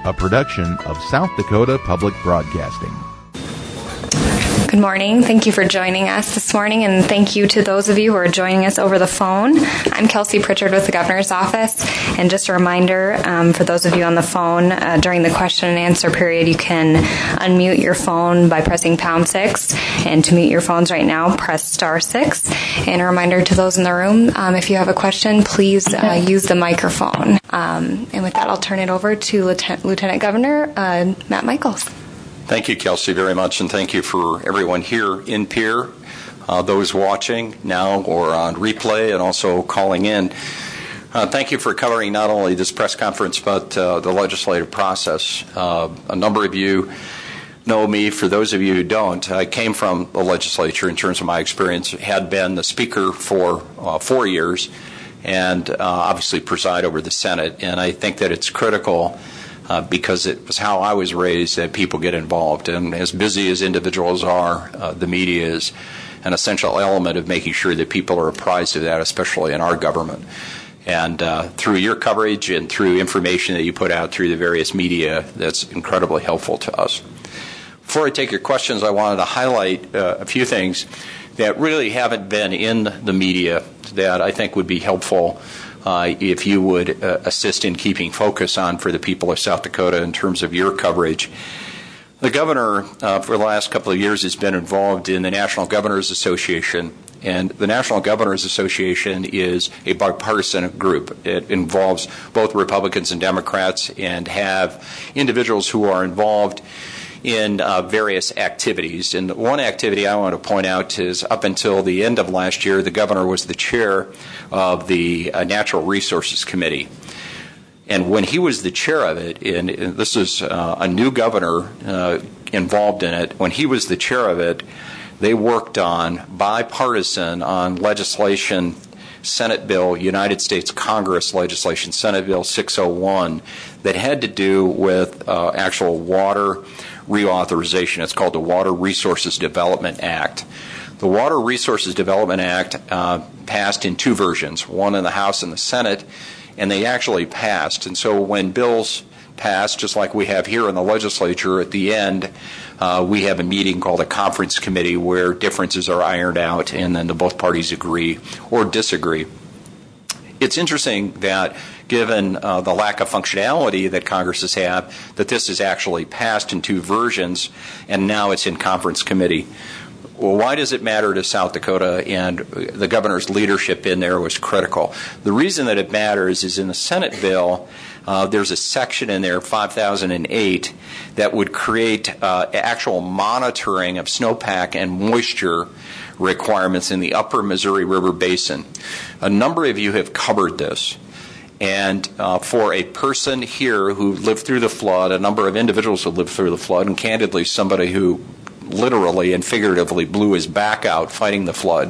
a production of South Dakota Public Broadcasting. Good morning. Thank you for joining us this morning, and thank you to those of you who are joining us over the phone. I'm Kelsey Pritchard with the Governor's Office, and just a reminder for those of you on the phone, during the question and answer period, you can unmute your phone by pressing pound 6, and to mute your phones right now, press star 6. And a reminder to those in the room, if you have a question, please use the microphone. And with that, I'll turn it over to Lieutenant Governor Matt Michaels. Thank you, Kelsey, very much, and thank you for everyone here in Pierre, those watching now or on replay and also calling in. Thank you for covering not only this press conference but the legislative process. A number of you know me. For those of you who don't, I came from the legislature in terms of my experience, had been the speaker for 4 years, and obviously preside over the Senate. And I think that it's critical because it was how I was raised that people get involved. And as busy as individuals are, the media is an essential element of making sure that people are apprised of that, especially in our government. And through your coverage and through information that you put out through the various media, that's incredibly helpful to us. Before I take your questions, I wanted to highlight a few things that really haven't been in the media that I think would be helpful if you would assist in keeping focus on for the people of South Dakota in terms of your coverage. The governor, for the last couple of years, has been involved in the National Governors Association, and the National Governors Association is a bipartisan group. It involves both Republicans and Democrats and have individuals who are involved in various activities. And one activity I want to point out is up until the end of last year, the governor was the chair of the Natural Resources Committee. And when he was the chair of it, and this is a new governor involved in it, when he was the chair of it, they worked on bipartisan on legislation, Senate Bill, United States Congress legislation, Senate Bill 601, that had to do with actual water reauthorization. It's called the Water Resources Development Act. The Water Resources Development Act passed in two versions, one in the House and the Senate, and they actually passed. And so when bills pass, just like we have here in the legislature, at the end we have a meeting called a conference committee where differences are ironed out and then both parties agree or disagree. It's interesting that given the lack of functionality that Congresses have, that this is actually passed in two versions and now it's in conference committee. Well, why does it matter to South Dakota? And the governor's leadership in there was critical. The reason that it matters is in the Senate bill, there's a section in there, 5008, that would create actual monitoring of snowpack and moisture requirements in the upper Missouri River Basin. A number of you have covered this. And for a person here who lived through the flood, a number of individuals who lived through the flood, and candidly somebody who literally and figuratively blew his back out fighting the flood,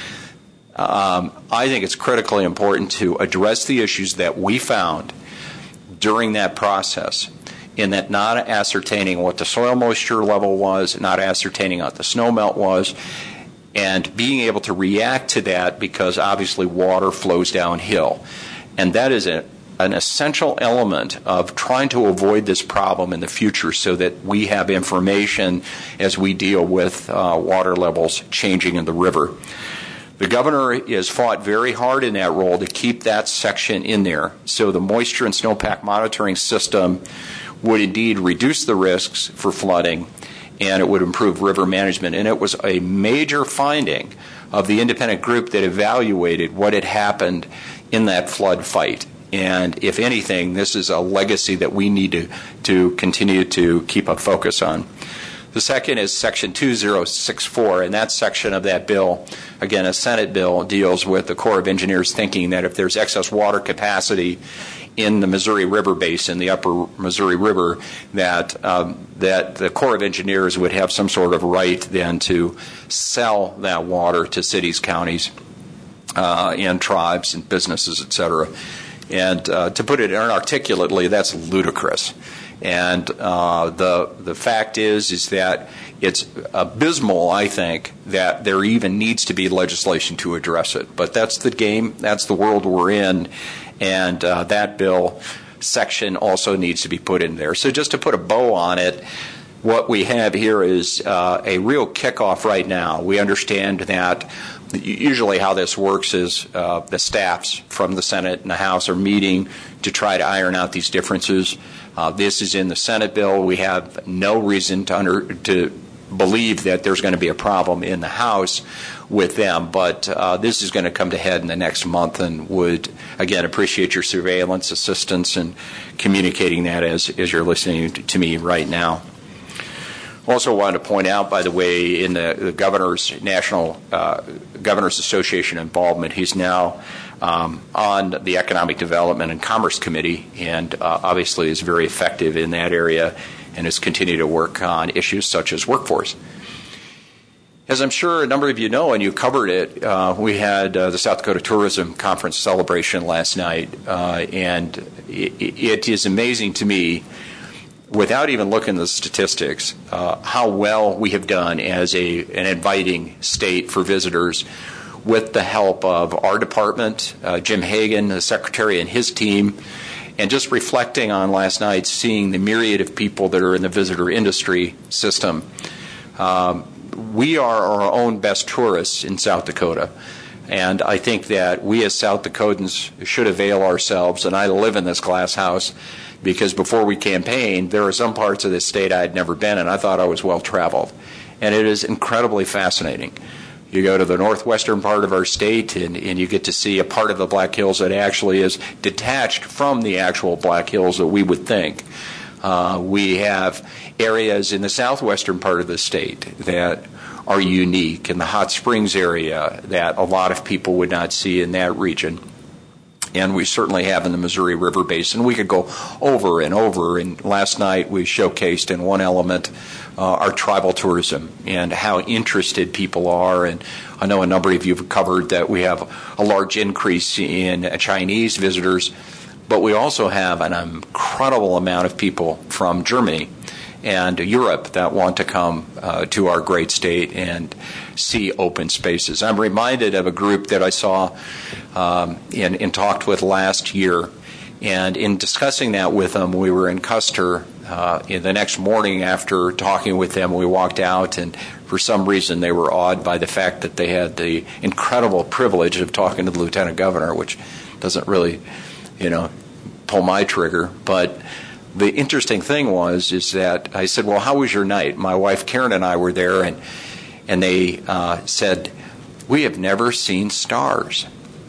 I think it's critically important to address the issues that we found during that process, in that not ascertaining what the soil moisture level was, not ascertaining what the snow melt was, and being able to react to that because obviously water flows downhill. And that is an essential element of trying to avoid this problem in the future so that we have information as we deal with water levels changing in the river. The governor has fought very hard in that role to keep that section in there so the moisture and snowpack monitoring system would indeed reduce the risks for flooding and it would improve river management. And it was a major finding of the independent group that evaluated what had happened in that flood fight. And if anything, this is a legacy that we need to continue to keep a focus on. The second is Section 2064, and that section of that bill, again, a Senate bill, deals with the Corps of Engineers thinking that if there's excess water capacity in the Missouri River Basin, the upper Missouri River, that the Corps of Engineers would have some sort of right then to sell that water to cities, counties, and tribes and businesses, et cetera. And to put it inarticulately, that's ludicrous. And the fact is that it's abysmal, I think, that there even needs to be legislation to address it. But that's the game, that's the world we're in, and that bill section also needs to be put in there. So just to put a bow on it, what we have here is a real kickoff right now. We understand that usually how this works is the staffs from the Senate and the House are meeting to try to iron out these differences. This is in the Senate bill. We have no reason to believe that there's going to be a problem in the House with them, but this is going to come to head in the next month, and would, again, appreciate your surveillance, assistance, and communicating that as you're listening to me right now. Also wanted to point out, by the way, in the Governor's National Governors Association involvement, he's now on the Economic Development and Commerce Committee, and obviously is very effective in that area and has continued to work on issues such as workforce. As I'm sure a number of you know, and you covered it, we had the South Dakota Tourism Conference celebration last night, and it is amazing to me, without even looking at the statistics, how well we have done as an inviting state for visitors with the help of our department, Jim Hagan, the secretary, and his team, and just reflecting on last night, seeing the myriad of people that are in the visitor industry system. We are our own best tourists in South Dakota. And I think that we as South Dakotans should avail ourselves, and I live in this glass house, because before we campaigned, there were some parts of this state I had never been in. I thought I was well-traveled. And it is incredibly fascinating. You go to the northwestern part of our state, and you get to see a part of the Black Hills that actually is detached from the actual Black Hills that we would think. We have areas in the southwestern part of the state that are unique, in the Hot Springs area that a lot of people would not see in that region. And we certainly have in the Missouri River Basin. We could go over and over. And last night we showcased in one element our tribal tourism and how interested people are. And I know a number of you have covered that we have a large increase in Chinese visitors, but we also have an incredible amount of people from Germany and Europe that want to come to our great state and see open spaces. I'm reminded of a group that I saw and talked with last year, and in discussing that with them, we were in Custer. The next morning after talking with them, we walked out, and for some reason they were awed by the fact that they had the incredible privilege of talking to the Lieutenant Governor, which doesn't really, pull my trigger, but the interesting thing is that I said, well, how was your night? My wife Karen and I were there, and they said, we have never seen stars.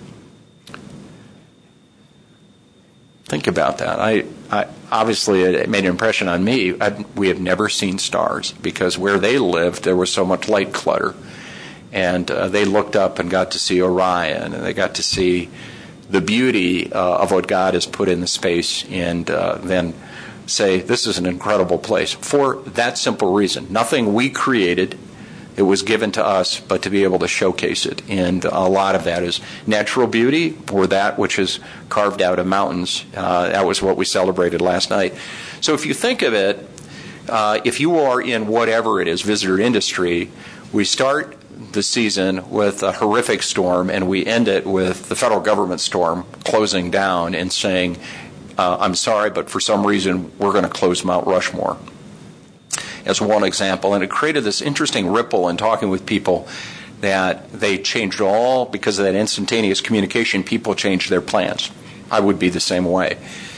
Think about that. I obviously, it made an impression on me. We have never seen stars, because where they lived, there was so much light clutter. And they looked up and got to see Orion, and they got to see the beauty of what God has put in the space, and then say, this is an incredible place, for that simple reason. Nothing we created, it was given to us, but to be able to showcase it. And a lot of that is natural beauty, or that which is carved out of mountains. That was what we celebrated last night. So if you think of it, if you are in whatever it is, visitor industry, we start the season with a horrific storm, and we end it with the federal government storm closing down and saying, I'm sorry, but for some reason we're going to close Mount Rushmore, as one example. And it created this interesting ripple in talking with people that they changed all, because of that instantaneous communication, people changed their plans. I would be the same way.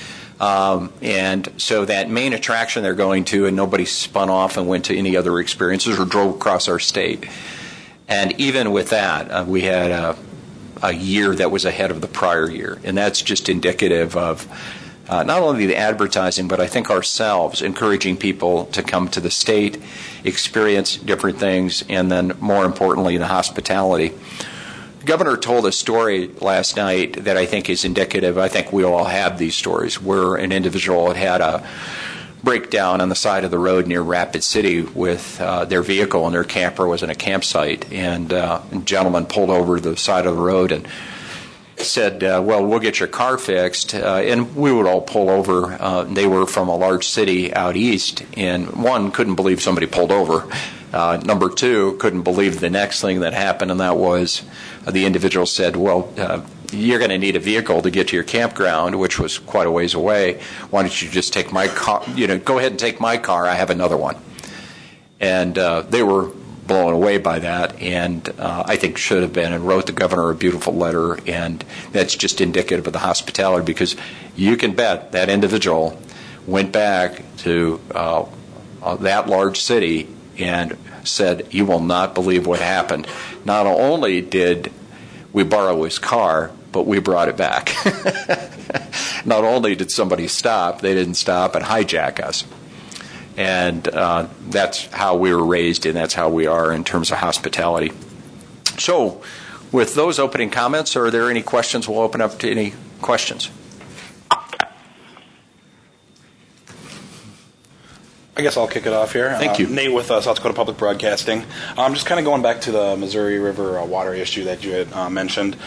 And so that main attraction they're going to, and nobody spun off and went to any other experiences or drove across our state. And even with that, we had a year that was ahead of the prior year. And that's just indicative of not only the advertising, but I think ourselves encouraging people to come to the state, experience different things, and then more importantly, the hospitality. The governor told a story last night that I think is indicative. I think we all have these stories, where an individual had a breakdown on the side of the road near Rapid City with their vehicle, and their camper was in a campsite, and a gentleman pulled over the side of the road and said, well, we'll get your car fixed, and we would all pull over. They were from a large city out east, and one, couldn't believe somebody pulled over. Number two, couldn't believe the next thing that happened, and that was the individual said, well, you're going to need a vehicle to get to your campground, which was quite a ways away. Why don't you just take my car? Go ahead and take my car. I have another one. And they were blown away by that, and I think should have been, and wrote the governor a beautiful letter, and that's just indicative of the hospitality, because you can bet that individual went back to that large city and said, "You will not believe what happened. Not only did we borrow his car, but we brought it back." Not only did somebody stop, they didn't stop and hijack us. And that's how we were raised, and that's how we are in terms of hospitality. So, with those opening comments, are there any questions? We'll open up to any questions. I guess I'll kick it off here. Thank you. Nate with South Dakota Public Broadcasting. Just kind of going back to the Missouri River water issue that you had mentioned.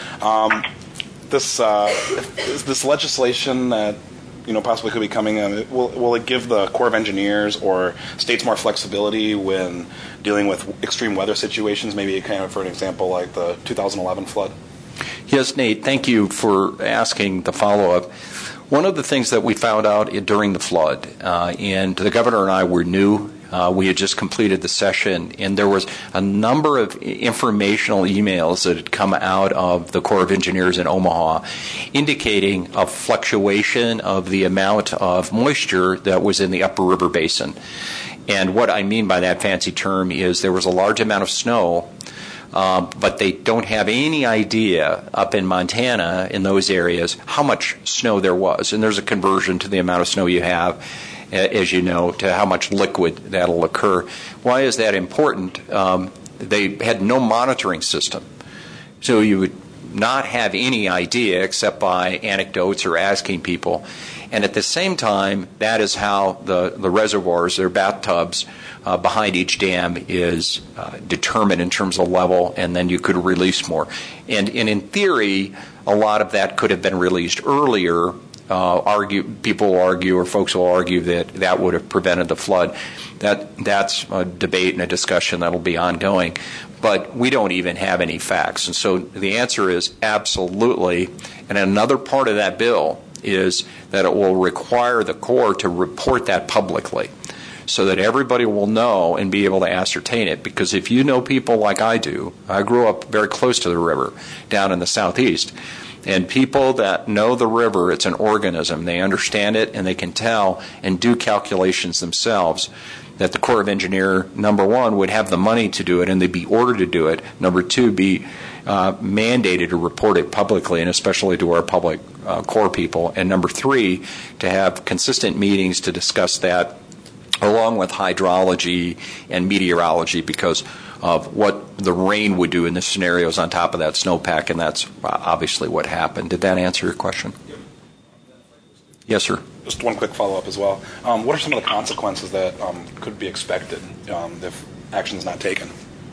This legislation that possibly could be coming in, will it give the Corps of Engineers or states more flexibility when dealing with extreme weather situations, maybe kind of for an example like the 2011 flood? Yes, Nate, thank you for asking the follow-up. One of the things that we found out during the flood, and the governor and I were new, we had just completed the session, and there was a number of informational emails that had come out of the Corps of Engineers in Omaha indicating a fluctuation of the amount of moisture that was in the upper river basin. And what I mean by that fancy term is there was a large amount of snow, but they don't have any idea up in Montana, in those areas, how much snow there was. And there's a conversion to the amount of snow you have, as you know, to how much liquid that'll occur. Why is that important? They had no monitoring system. So you would not have any idea except by anecdotes or asking people. And at the same time, that is how the reservoirs, their bathtubs, behind each dam is determined in terms of level, and then you could release more. And in theory, a lot of that could have been released earlier. People will argue, or folks will argue, that would have prevented the flood. That's a debate and a discussion that'll be ongoing. But we don't even have any facts. And so the answer is absolutely. And another part of that bill is that it will require the Corps to report that publicly so that everybody will know and be able to ascertain it. Because if you know people like I do, I grew up very close to the river down in the southeast, and people that know the river, it's an organism. They understand it, and they can tell and do calculations themselves, that the Corps of Engineers, number one, would have the money to do it, and they'd be ordered to do it. Number two, be mandated to report it publicly, and especially to our public Corps people. And number three, to have consistent meetings to discuss that, along with hydrology and meteorology, because of what the rain would do in the scenarios on top of that snowpack, and that's obviously what happened. Did that answer your question? Yes, sir. Just one quick follow-up as well. What are some of the consequences that could be expected if action is not taken?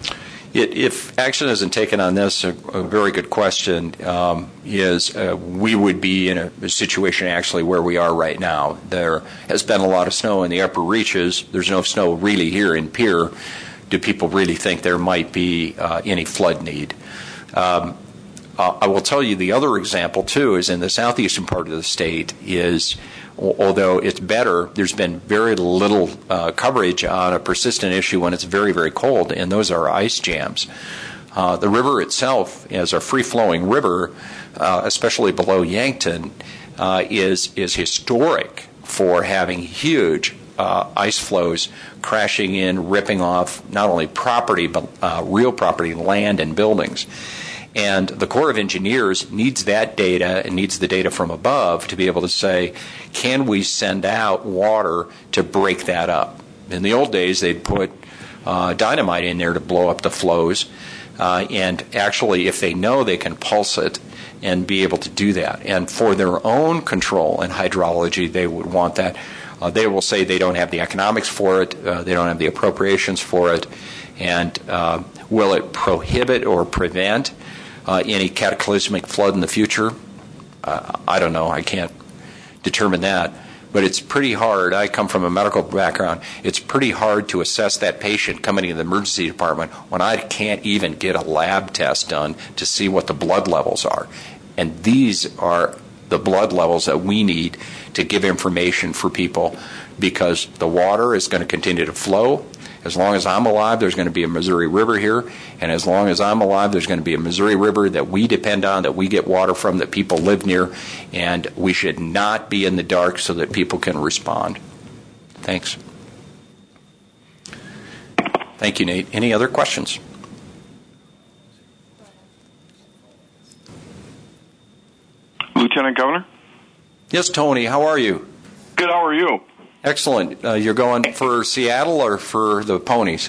If action isn't taken on this, a very good question is we would be in a situation actually where we are right now. There has been a lot of snow in the upper reaches. There's no snow really here in Pierre. Do people really think there might be any flood need? I will tell you the other example, too, is in the southeastern part of the state is, although it's better, there's been very little coverage on a persistent issue when it's very, very cold, and those are ice jams. The river itself, as a free-flowing river, especially below Yankton, is historic for having huge ice flows crashing in, ripping off not only property, but real property, land, and buildings. And the Corps of Engineers needs that data and needs the data from above to be able to say, can we send out water to break that up? In the old days, they'd put dynamite in there to blow up the flows. And actually, if they know, they can pulse it and be able to do that. And for their own control and hydrology, they would want that. They will say they don't have the economics for it, they don't have the appropriations for it, and will it prohibit or prevent any cataclysmic flood in the future? I don't know. I can't determine that. But it's pretty hard. I come from a medical background. It's pretty hard to assess that patient coming into the emergency department when I can't even get a lab test done to see what the blood levels are. And these are the blood levels that we need to give information for people, because the water is going to continue to flow. As long as I'm alive, there's going to be a Missouri River here, and as long as I'm alive, there's going to be a Missouri River that we depend on, that we get water from, that people live near, and we should not be in the dark so that people can respond. Thanks. Thank you, Nate. Any other questions? Lieutenant Governor? Yes, Tony. How are you? Good. How are you? Excellent. You're going for Seattle or for the ponies?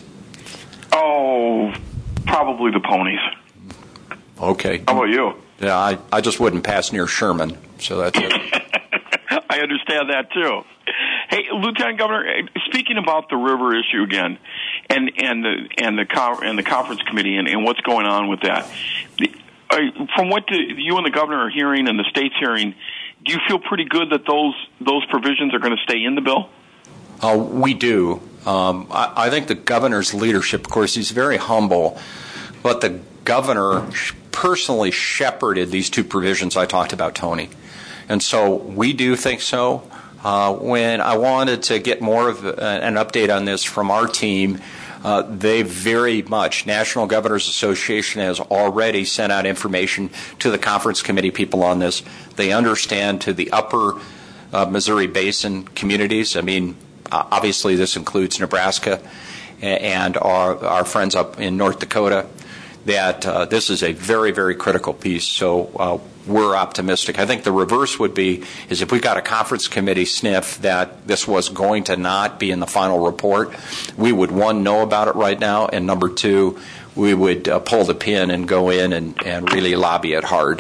Oh, probably the ponies. Okay. How about you? Yeah, I just wouldn't pass near Sherman, so that's it. I understand that too. Hey, Lieutenant Governor, speaking about the river issue again, and the conference committee and what's going on with that, from what you and the governor are hearing and the state's hearing, do you feel pretty good that those provisions are going to stay in the bill? We do. I think the governor's leadership, of course, he's very humble, but the governor personally shepherded these two provisions I talked about, Tony. And so we do think so. When I wanted to get more of an update on this from our team, they very much, National Governors Association has already sent out information to the conference committee people on this. They understand to the upper Missouri Basin communities. I mean, obviously this includes Nebraska and our friends up in North Dakota, that this is a very, very critical piece. So we're optimistic. I think the reverse would be is if we got a conference committee sniff that this was going to not be in the final report, we would, one, know about it right now, and number two, we would pull the pin and go in and really lobby it hard.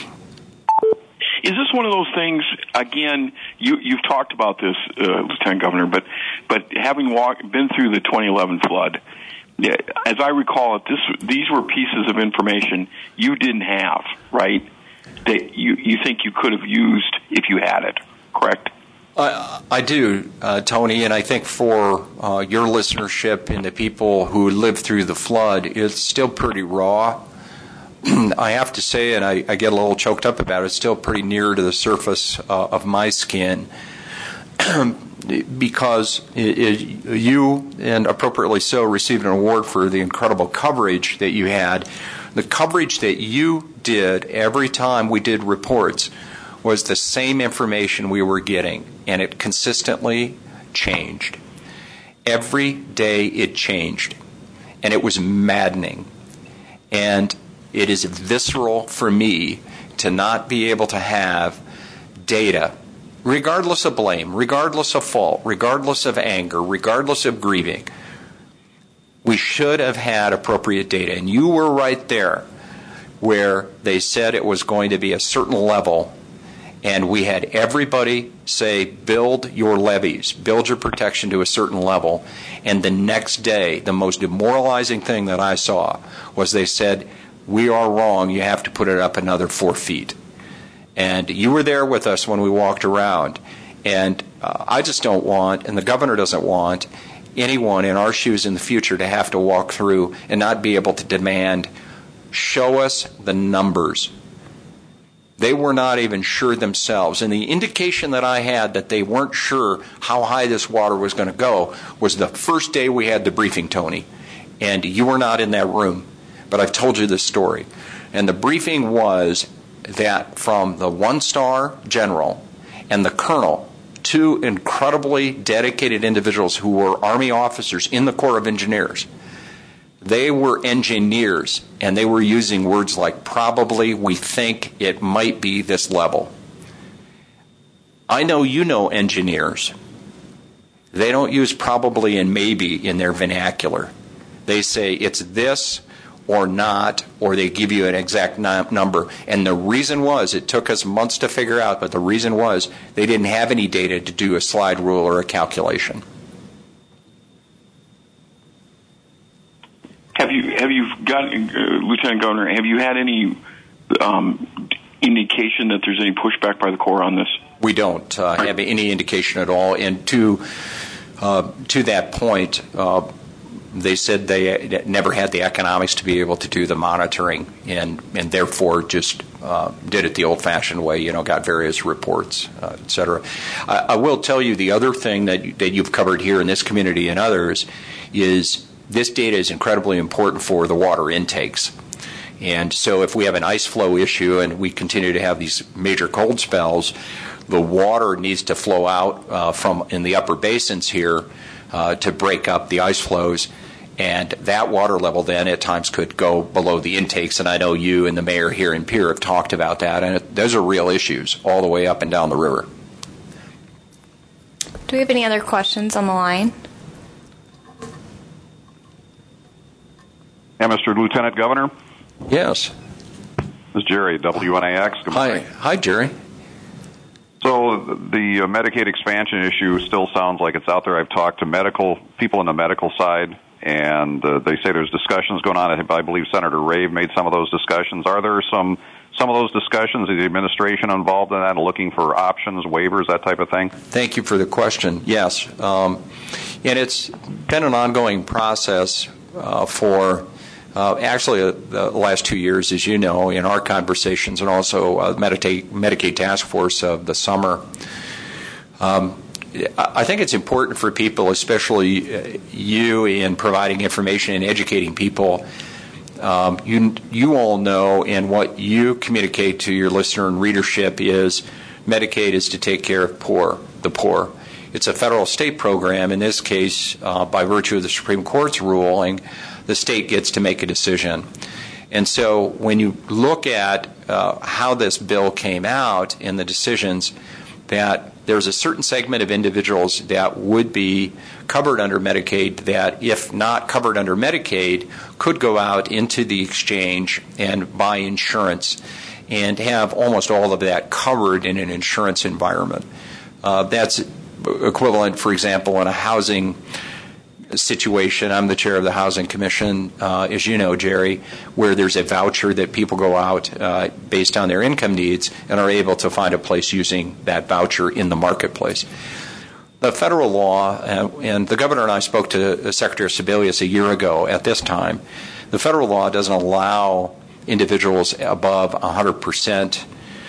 Is this one of those things, again, you've talked about this, Lieutenant Governor, but having been through the 2011 flood, as I recall it, these were pieces of information you didn't have, right, that you think you could have used if you had it, correct? I do, Tony, and I think for your listenership and the people who lived through the flood, it's still pretty raw. I have to say, and I get a little choked up about it, it's still pretty near to the surface of my skin. Because you, and appropriately so, received an award for the incredible coverage that you had. The coverage that you did every time we did reports was the same information we were getting, and it consistently changed. Every day it changed, and it was maddening. And it is visceral for me to not be able to have data, regardless of blame, regardless of fault, regardless of anger, regardless of grieving. We should have had appropriate data. And you were right there where they said it was going to be a certain level, and we had everybody say, build your levees, build your protection to a certain level. And the next day, the most demoralizing thing that I saw was they said, we are wrong, you have to put it up another 4 feet. And you were there with us when we walked around. And I just don't want, and the governor doesn't want, anyone in our shoes in the future to have to walk through and not be able to demand, show us the numbers. They were not even sure themselves. And the indication that I had that they weren't sure how high this water was going to go was the first day we had the briefing, Tony. And you were not in that room, but I've told you this story. And the briefing was that from the one-star general and the colonel, two incredibly dedicated individuals who were Army officers in the Corps of Engineers, they were engineers, and they were using words like probably, we think it might be this level. I know you know engineers. They don't use probably and maybe in their vernacular. They say it's this or not, or they give you an exact number. And the reason was, it took us months to figure out, but the reason was they didn't have any data to do a slide rule or a calculation. Have you got, Lieutenant Governor, have you had any indication that there's any pushback by the Corps on this? We don't have any indication at all. And to that point, They said they never had the economics to be able to do the monitoring, and therefore just did it the old-fashioned way. Got various reports, et cetera. I will tell you the other thing that you've covered here in this community and others is this data is incredibly important for the water intakes. And so if we have an ice flow issue and we continue to have these major cold spells, the water needs to flow out from in the upper basins here to break up the ice flows. And that water level then at times could go below the intakes. And I know you and the mayor here in Pierre have talked about that. And those are real issues all the way up and down the river. Do we have any other questions on the line? Yeah, Mr. Lieutenant Governor? Yes. This is Jerry, WNAX. Good morning. Hi, Jerry. So the Medicaid expansion issue still sounds like it's out there. I've talked to people on the medical side, and they say there's discussions going on. I believe Senator Rave made some of those discussions. Are there some of those discussions? Is the administration involved in that, looking for options, waivers, that type of thing? Thank you for the question. Yes. And it's been an ongoing process for actually the last 2 years, as you know, in our conversations, and also Medicaid Task Force of the summer. I think it's important for people, especially you, in providing information and educating people. You all know, and what you communicate to your listener and readership is Medicaid is to take care of the poor. It's a federal state program. In this case, by virtue of the Supreme Court's ruling, the state gets to make a decision. And so when you look at how this bill came out and the decisions, that there's a certain segment of individuals that would be covered under Medicaid that, if not covered under Medicaid, could go out into the exchange and buy insurance and have almost all of that covered in an insurance environment. That's equivalent, for example, in a housing situation. I'm the chair of the Housing Commission, as you know, Jerry, where there's a voucher that people go out based on their income needs and are able to find a place using that voucher in the marketplace. The federal law, and the governor and I spoke to Secretary Sebelius a year ago at this time, the federal law doesn't allow individuals above 100%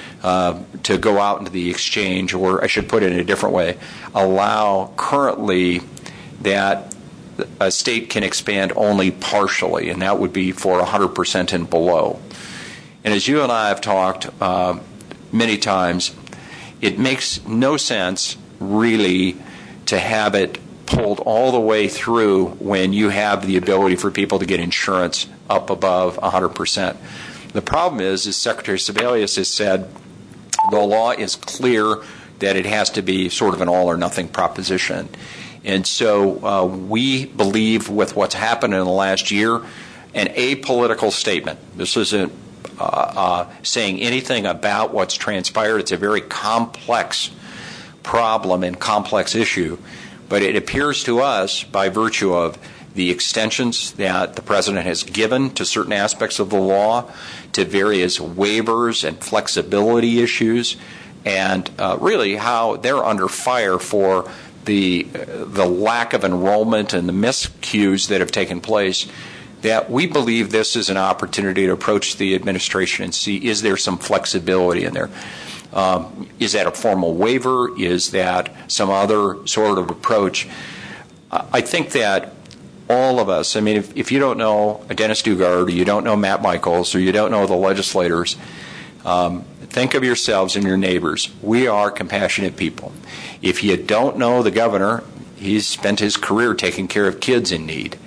to go out into the exchange, or I should put it in a different way, allow currently that a state can expand only partially, and that would be for 100% and below. And as you and I have talked many times, it makes no sense really to have it pulled all the way through when you have the ability for people to get insurance up above 100%. The problem is, as Secretary Sebelius has said, the law is clear that it has to be sort of an all or nothing proposition. And so we believe, with what's happened in the last year, an apolitical statement. This isn't saying anything about what's transpired. It's a very complex problem and complex issue. But it appears to us, by virtue of the extensions that the President has given to certain aspects of the law, to various waivers and flexibility issues, and really how they're under fire for the lack of enrollment and the miscues that have taken place, that we believe this is an opportunity to approach the administration and see, is there some flexibility in there? Is that a formal waiver? Is that some other sort of approach? I think that all of us, I mean, if you don't know Dennis Dugard, or you don't know Matt Michaels, or you don't know the legislators, think of yourselves and your neighbors. We are compassionate people. If you don't know the governor, he's spent his career taking care of kids in need.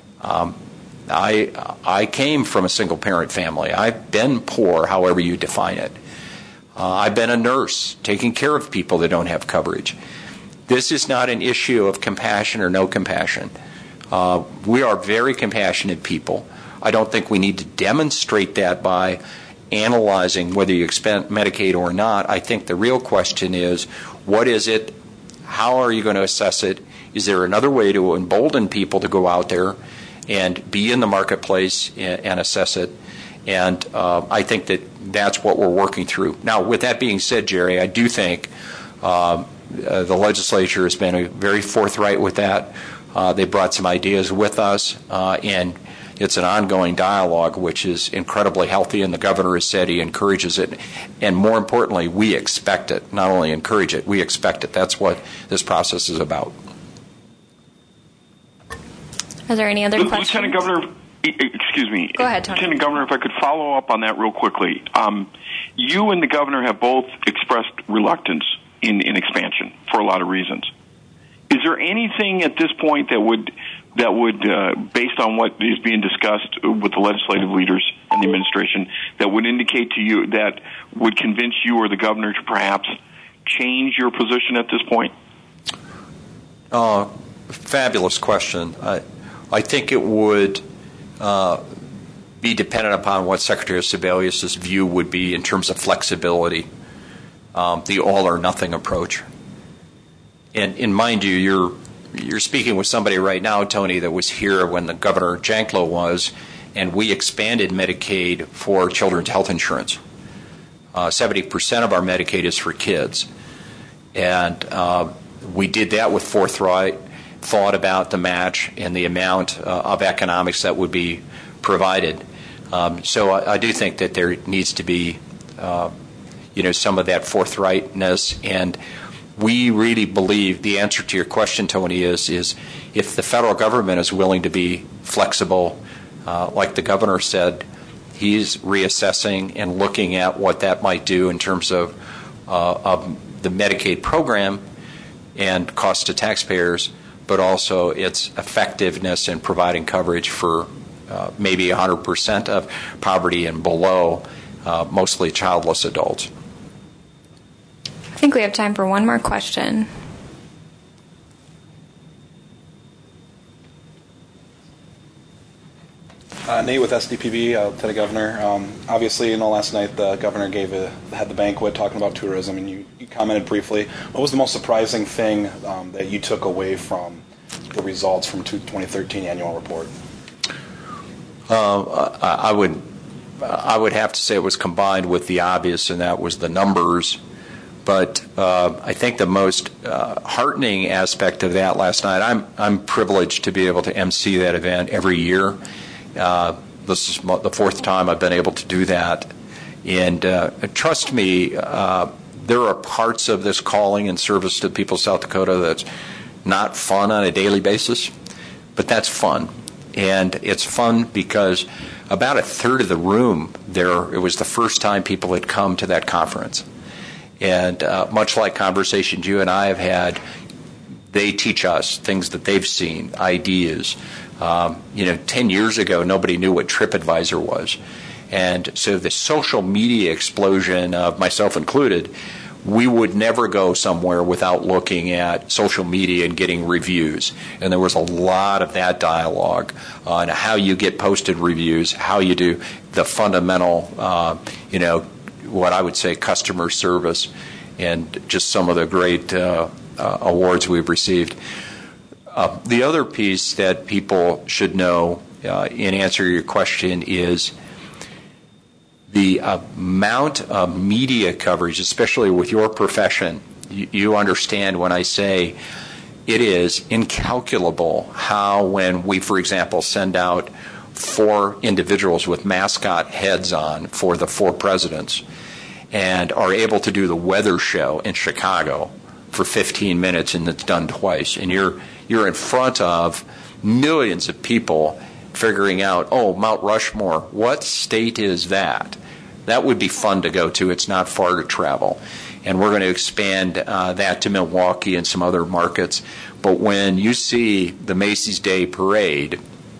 I came from a single-parent family. I've been poor, however you define it. I've been a nurse taking care of people that don't have coverage. This is not an issue of compassion or no compassion. We are very compassionate people. I don't think we need to demonstrate that by analyzing whether you expend Medicaid or not. I think the real question is, what is it? How are you going to assess it? Is there another way to embolden people to go out there and be in the marketplace and assess it? And I think that that's what we're working through. Now, with that being said, Jerry, I do think the legislature has been very forthright with that. They brought some ideas with us, and it's an ongoing dialogue, which is incredibly healthy, and the governor has said he encourages it. And more importantly, we expect it. Not only encourage it, we expect it. That's what this process is about. Are there any other questions? Lieutenant Governor, excuse me. Go ahead, Tony. Lieutenant Governor, if I could follow up on that real quickly. You and the governor have both expressed reluctance in expansion for a lot of reasons. Is there anything at this point that would, based on what is being discussed with the legislative leaders and the administration, that would indicate to you, that would convince you or the governor to perhaps change your position at this point? Fabulous question. I think it would be dependent upon what Secretary Sebelius' view would be in terms of flexibility, the all or nothing approach. And mind you, you're speaking with somebody right now, Tony, that was here when the Governor Janklow was, and we expanded Medicaid for children's health insurance. 70% of our Medicaid is for kids. And we did that with forthright thought about the match and the amount of economics that would be provided. So I do think that there needs to be, some of that forthrightness. And we really believe the answer to your question, Tony, is if the federal government is willing to be flexible, like the governor said, he's reassessing and looking at what that might do in terms of the Medicaid program and cost to taxpayers, but also its effectiveness in providing coverage for maybe 100% of poverty and below, mostly childless adults. I think we have time for one more question. Nate with SDPB, Lieutenant Governor. Obviously, last night the governor had the banquet talking about tourism, and you commented briefly. What was the most surprising thing that you took away from the results from 2013 annual report? I would have to say it was combined with the obvious, and that was the numbers. But I think the most heartening aspect of that last night, I'm privileged to be able to MC that event every year. This is the fourth time I've been able to do that. And trust me, there are parts of this calling and service to people of South Dakota that's not fun on a daily basis, but that's fun. And it's fun because about a third of the room there, it was the first time people had come to that conference. And much like conversations you and I have had, they teach us things that they've seen, ideas. 10 years ago, nobody knew what TripAdvisor was. And so the social media explosion of myself included, we would never go somewhere without looking at social media and getting reviews. And there was a lot of that dialogue on how you get posted reviews, how you do the fundamental, what I would say customer service, and just some of the great awards we've received. The other piece that people should know in answer to your question is the amount of media coverage, especially with your profession. You understand when I say it is incalculable how when we, for example, send out 4 individuals with mascot heads on for the 4 presidents and are able to do the weather show in Chicago for 15 minutes and it's done twice. And you're in front of millions of people figuring out, Mount Rushmore, what state is that? That would be fun to go to. It's not far to travel. And we're going to expand that to Milwaukee and some other markets. But when you see the Macy's Day Parade,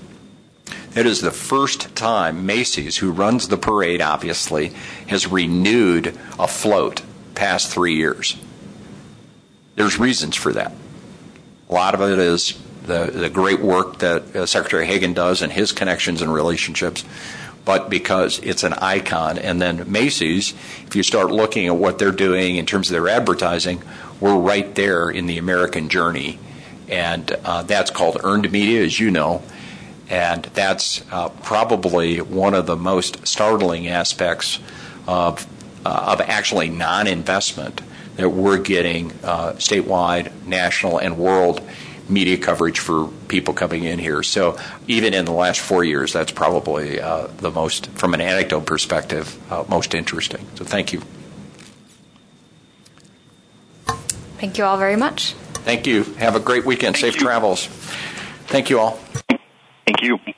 it is the first time Macy's, who runs the parade, obviously, has renewed a float past 3 years. There's reasons for that. A lot of it is the great work that Secretary Hagan does and his connections and relationships, but because it's an icon. And then Macy's, if you start looking at what they're doing in terms of their advertising, we're right there in the American journey. And that's called earned media, as you know. And that's probably one of the most startling aspects of actually non-investment that we're getting statewide, national, and world media coverage for people coming in here. So even in the last 4 years, that's probably the most, from an anecdote perspective, most interesting. So thank you. Thank you all very much. Thank you. Have a great weekend. Safe travels. Thank you all. Thank you.